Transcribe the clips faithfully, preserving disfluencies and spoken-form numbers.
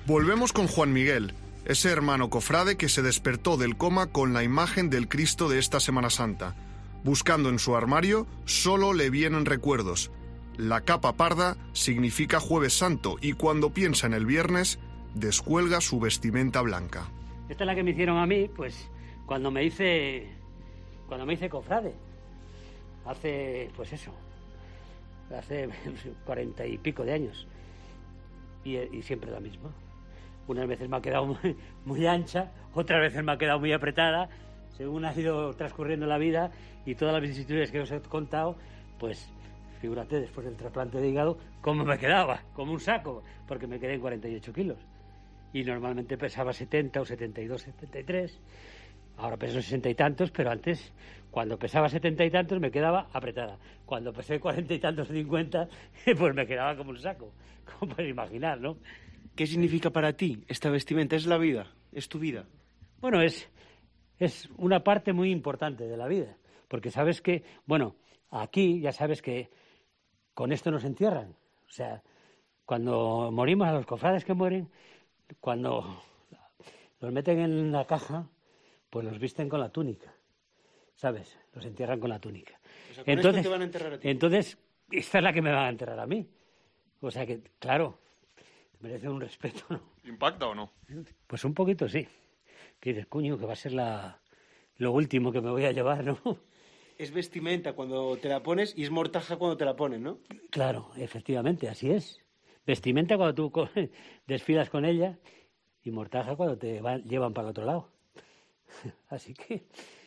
Volvemos con Juan Miguel, ese hermano cofrade que se despertó del coma con la imagen del Cristo de esta Semana Santa. Buscando en su armario, solo le vienen recuerdos. La capa parda significa Jueves Santo y cuando piensa en el viernes, descuelga su vestimenta blanca. Esta es la que me hicieron a mí, pues, cuando me hice, cuando me hice cofrade. Hace, pues eso, hace cuarenta y pico de años. Y, y siempre la misma. Unas veces me ha quedado muy, muy ancha, otras veces me ha quedado muy apretada, según ha ido transcurriendo la vida y todas las vicisitudes que os he contado, pues figúrate, después del trasplante de hígado, cómo me quedaba, como un saco, porque me quedé en cuarenta y ocho kilos. Y normalmente pesaba setenta o setenta y dos, setenta y tres. Ahora peso sesenta y tantos, pero antes, cuando pesaba setenta y tantos, me quedaba apretada. Cuando pesé cuarenta y tantos, cincuenta, pues me quedaba como un saco. Como puedes imaginar, ¿no? ¿Qué significa para ti esta vestimenta? ¿Es la vida? ¿Es tu vida? Bueno, es, es una parte muy importante de la vida. Porque sabes que, bueno, aquí ya sabes que con esto nos entierran. O sea, cuando morimos, a los cofrades que mueren, cuando los meten en la caja, pues los visten con la túnica, ¿sabes? Los entierran con la túnica. O sea, con entonces, esto te van a enterrar a ti. Entonces, esta es la que me van a enterrar a mí. O sea que, claro, merece un respeto, ¿no? ¿Impacta o no? Pues un poquito sí. Que dices, cuño, que va a ser la, lo último que me voy a llevar, ¿no? Es vestimenta cuando te la pones y es mortaja cuando te la ponen, ¿no? Claro, efectivamente, así es. Vestimenta cuando tú co- desfilas con ella y mortaja cuando te van, llevan para el otro lado. Así que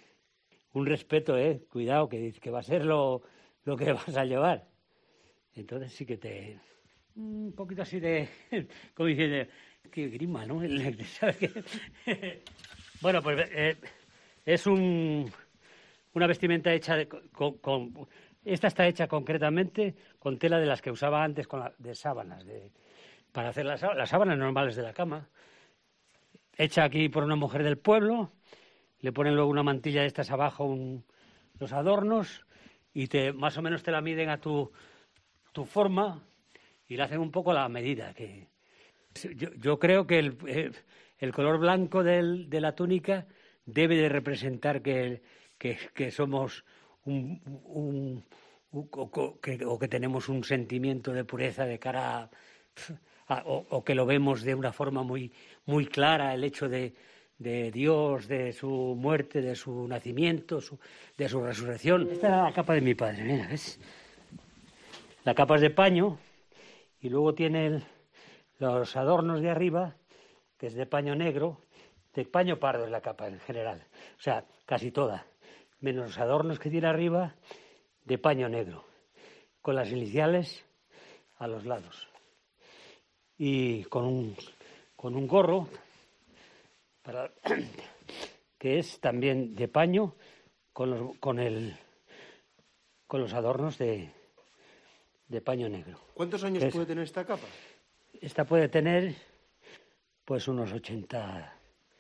un respeto, ¿eh? Cuidado, que, que va a ser lo, lo que vas a llevar. Entonces sí que te... Un poquito así de... Como diciendo, qué grima, ¿no? ¿Sabes qué? Bueno, pues eh, es un, una vestimenta hecha de, con, con... Esta está hecha concretamente con tela de las que usaba antes, con la, de sábanas, de, para hacer las, las sábanas normales de la cama. Hecha aquí por una mujer del pueblo, le ponen luego una mantilla de estas abajo, un, los adornos, y te más o menos te la miden a tu, tu forma y la hacen un poco a la medida. Que yo, yo creo que el, el, el color blanco del, de la túnica debe de representar que, que, que somos un... un O que, o que tenemos un sentimiento de pureza de cara a, a, o, o que lo vemos de una forma muy, muy clara, el hecho de, de Dios, de su muerte, de su nacimiento, su, de su resurrección. Esta era la capa de mi padre, mira, ¿ves? La capa es de paño y luego tiene el, los adornos de arriba, que es de paño negro, de paño pardo es la capa en general, o sea, casi toda, menos los adornos que tiene arriba, de paño negro, con las iniciales a los lados y con un, con un gorro para, que es también de paño con los, con el, con los adornos de, de paño negro. ¿Cuántos años Es, puede tener esta capa? Esta puede tener pues unos ochenta,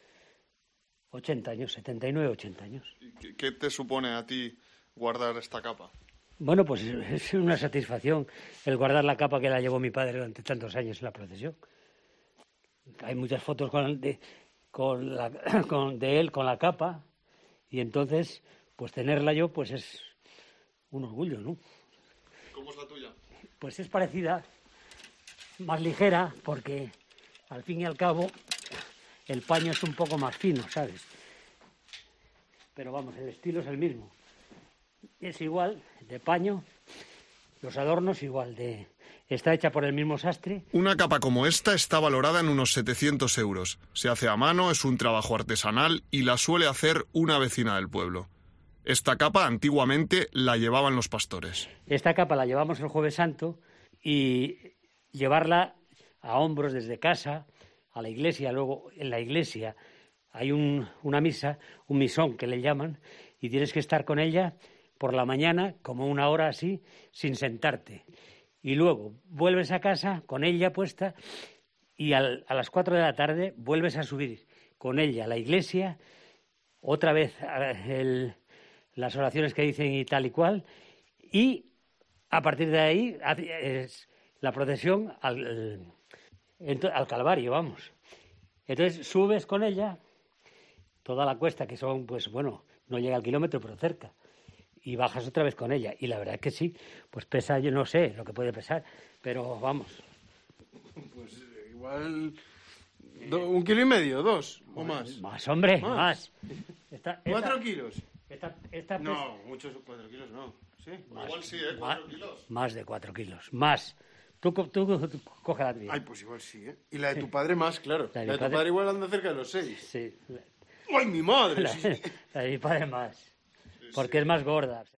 ochenta años, setenta y nueve, ochenta años. ¿Qué, qué te supone a ti guardar esta capa? Bueno, pues es una satisfacción el guardar la capa que la llevó mi padre durante tantos años en la procesión. Hay muchas fotos con, de, con la, con, de él con la capa y entonces, pues tenerla yo, pues es un orgullo, ¿no? ¿Cómo es la tuya? Pues es parecida, más ligera, porque al fin y al cabo el paño es un poco más fino, ¿sabes? Pero vamos, el estilo es el mismo. Es igual, de paño, los adornos igual, de está hecha por el mismo sastre. Una capa como esta está valorada en unos setecientos euros. Se hace a mano, es un trabajo artesanal y la suele hacer una vecina del pueblo. Esta capa antiguamente la llevaban los pastores. Esta capa la llevamos el Jueves Santo y llevarla a hombros desde casa a la iglesia. Luego en la iglesia hay un, una misa, un misón que le llaman, y tienes que estar con ella por la mañana, como una hora así, sin sentarte. Y luego vuelves a casa con ella puesta y al, a las cuatro de la tarde vuelves a subir con ella a la iglesia, otra vez el, las oraciones que dicen y tal y cual, y a partir de ahí es la procesión al, Ento- al Calvario, vamos. Entonces subes con ella toda la cuesta, que son, pues bueno, no llega al kilómetro, pero cerca, y bajas otra vez con ella. Y la verdad es que sí, pues pesa, yo no sé lo que puede pesar, pero vamos. Pues eh, igual... do- un kilo y medio, dos, o más. Más, hombre, Más. más. Esta- esta- ¿Cuatro kilos? esta- esta pesa- No, muchos cuatro kilos no. ¿Sí? Igual sí, ¿eh? Ma- Cuatro kilos. Más de cuatro kilos, más. Tú, co- tú, tú coge la tuya. Ay, pues igual sí, ¿eh? Y la de tu padre más, claro. La de La mi de tu padre- padre igual anda cerca de los seis. Sí, ¡Ay, mi madre! la, Sí. la de mi padre más. Porque es más gorda.